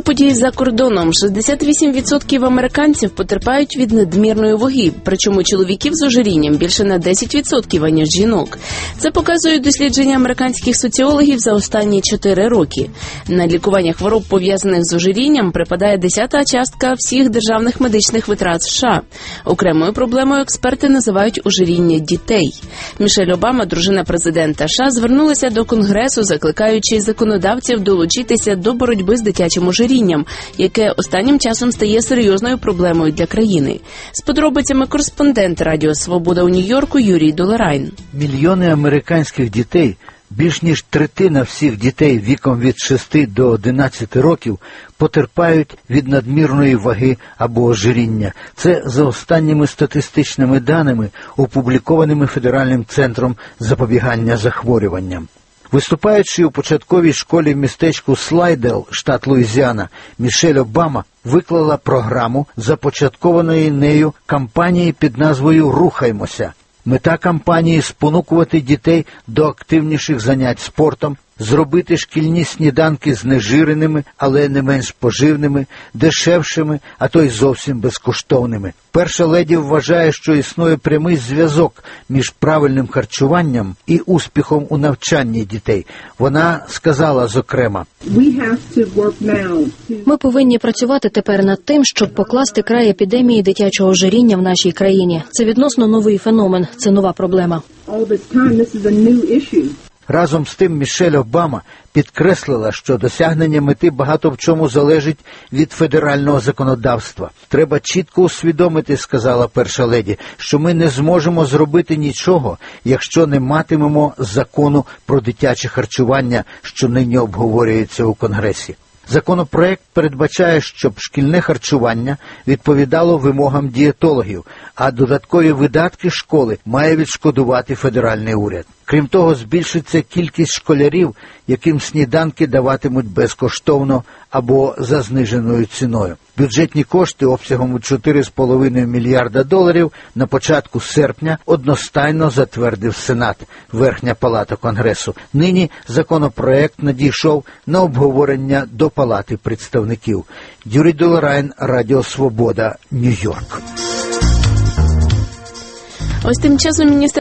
подій за кордоном. 68% американців потерпають від надмірної ваги, причому чоловіків з ожирінням більше на 10%, аніж жінок. Це показують дослідження американських соціологів за останні 4 роки. На лікування хвороб, пов'язаних з ожирінням, припадає 10-та частка всіх державних медичних витрат США. Окремою проблемою експерти називають ожиріння дітей. Мішель Обама, дружина президента США, звернулася до Конгресу, закликаючи законодавців долучитися до боротьби з дитячим ожирінням, яке останнім часом стає серйозною проблемою для країни. З подробицями кореспондент Радіо Свобода у Нью-Йорку Юрій Долорайн. Мільйони американських дітей, більш ніж третина всіх дітей віком від 6 до 11 років, потерпають від надмірної ваги або ожиріння. Це за останніми статистичними даними, опублікованими Федеральним центром запобігання захворюванням. Виступаючи у початковій школі в містечку Слайдел, штат Луїзіана, Мішель Обама виклала програму, започаткованої нею кампанії під назвою «Рухаймося». Мета кампанії – спонукувати дітей до активніших занять спортом, зробити шкільні сніданки знежиреними, але не менш поживними, дешевшими, а то й зовсім безкоштовними. Перша леді вважає, що існує прямий зв'язок між правильним харчуванням і успіхом у навчанні дітей. Вона сказала, зокрема, «Ми повинні працювати тепер над тим, щоб покласти край епідемії дитячого ожиріння в нашій країні. Це відносно новий феномен, це нова проблема». Разом з тим Мішель Обама підкреслила, що досягнення мети багато в чому залежить від федерального законодавства. «Треба чітко усвідомити, – сказала перша леді, – що ми не зможемо зробити нічого, якщо не матимемо закону про дитяче харчування, що нині обговорюється у Конгресі». Законопроект передбачає, щоб шкільне харчування відповідало вимогам дієтологів, а додаткові видатки школи має відшкодувати федеральний уряд. Крім того, збільшиться кількість школярів, яким сніданки даватимуть безкоштовно або за зниженою ціною. Бюджетні кошти обсягом у $4,5 мільярда на початку серпня одностайно затвердив Сенат, Верхня палата Конгресу. Нині законопроект надійшов на обговорення до Палати представників. Юрій Долорайн, Радіо Свобода, Нью-Йорк. Ось тим часом міністр